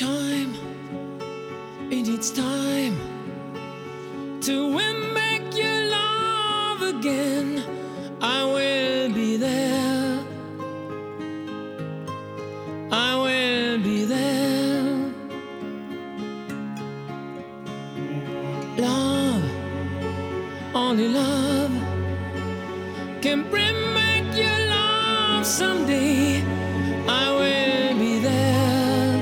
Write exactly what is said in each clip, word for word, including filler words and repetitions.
time, it needs time to win back your love again. I will be there, I will be there. Love, only love can bring back your love someday. I will be there,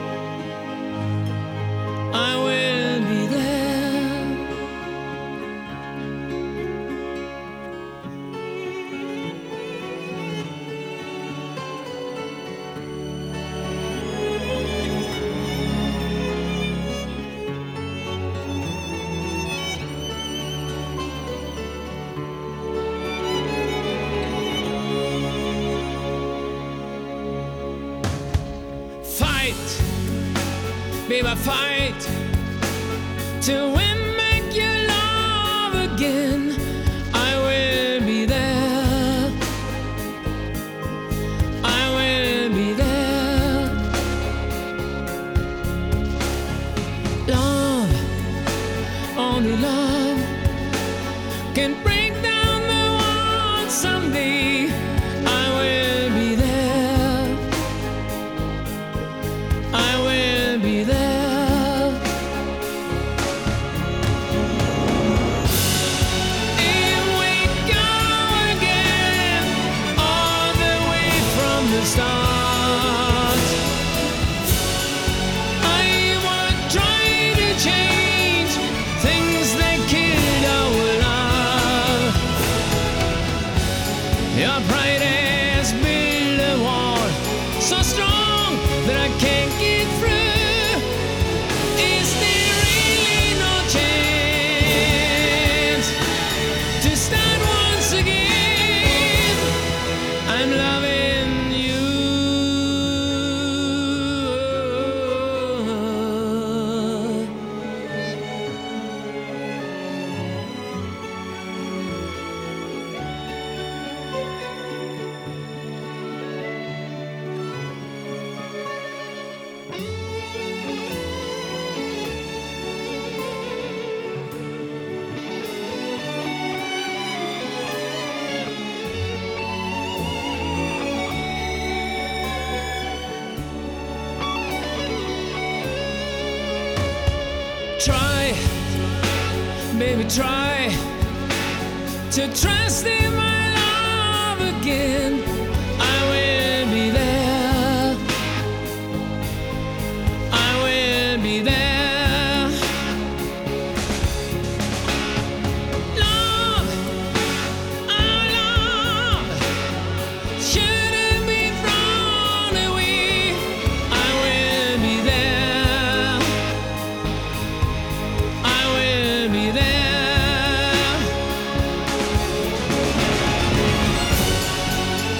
I will be there. Fight, baby, fight to win back your love again. I will be there, I will be there. Love, only love can break down the walls someday. I will be there, I will be there. Here we go again, all the way from the start. I won't try to change things that killed our love. Your pride has built a wall so strong that I can't get through. Is there really no chance to start once again? I'm loving you. Try, baby, try to trust in my love again. I will be there, I will be there. Love, our love shouldn't be thrown away. I will be there, I will be there.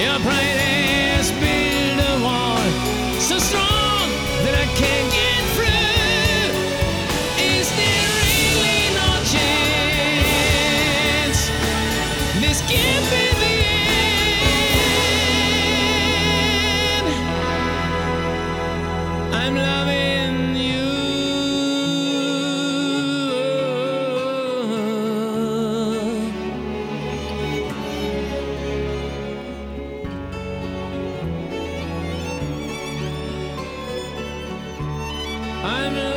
Your pride has built a wall so strong that I can't get through. Is there really no chance? This can't be the end. I'm loving you. I'm